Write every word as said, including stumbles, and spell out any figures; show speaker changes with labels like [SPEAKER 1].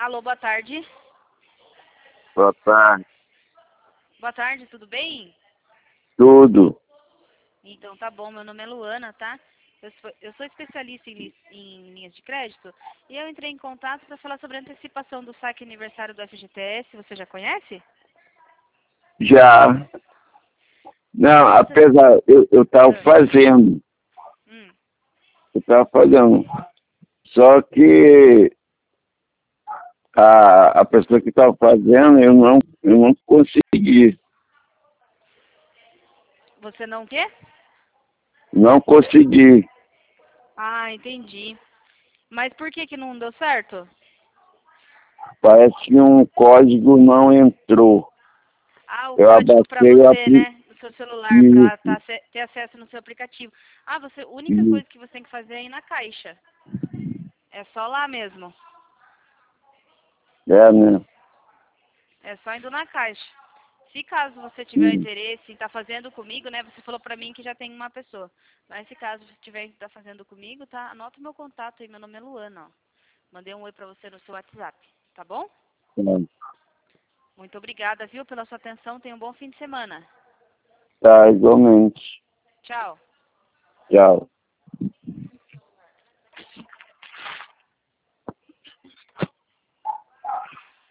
[SPEAKER 1] Alô, boa tarde.
[SPEAKER 2] Boa tarde.
[SPEAKER 1] Boa tarde, tudo bem?
[SPEAKER 2] Tudo.
[SPEAKER 1] Então tá bom, meu nome é Luana, tá? Eu sou, eu sou especialista em, li- em linhas de crédito e eu entrei em contato para falar sobre a antecipação do saque aniversário do F G T S. Você já conhece?
[SPEAKER 2] Já. Não,
[SPEAKER 1] Você...
[SPEAKER 2] apesar, eu, eu tava
[SPEAKER 1] Ah,
[SPEAKER 2] fazendo.
[SPEAKER 1] hum.
[SPEAKER 2] Eu tava fazendo. Só que a, a pessoa que tava fazendo, eu não, eu não consegui.
[SPEAKER 1] Você não quer?
[SPEAKER 2] Não consegui.
[SPEAKER 1] Ah, entendi. Mas por que que não deu certo?
[SPEAKER 2] Parece que um código não entrou.
[SPEAKER 1] Ah, o
[SPEAKER 2] Eu
[SPEAKER 1] código para
[SPEAKER 2] abaixei o
[SPEAKER 1] você,
[SPEAKER 2] aplicativo.
[SPEAKER 1] né? No seu celular, para ter acesso no seu aplicativo. Ah, você, a única coisa que você tem que fazer é ir na caixa. É só lá mesmo.
[SPEAKER 2] É, né?
[SPEAKER 1] É só indo na caixa. Se caso você tiver interesse em estar fazendo comigo, né? Você falou pra mim que já tem uma pessoa. Mas se caso você tiver estar fazendo comigo, tá? Anota o meu contato aí, meu nome é Luana, ó. Mandei um oi pra você no seu WhatsApp, tá bom? Muito obrigada, viu, pela sua atenção. Tenha um bom fim de semana.
[SPEAKER 2] Tá, igualmente.
[SPEAKER 1] Tchau.
[SPEAKER 2] Tchau.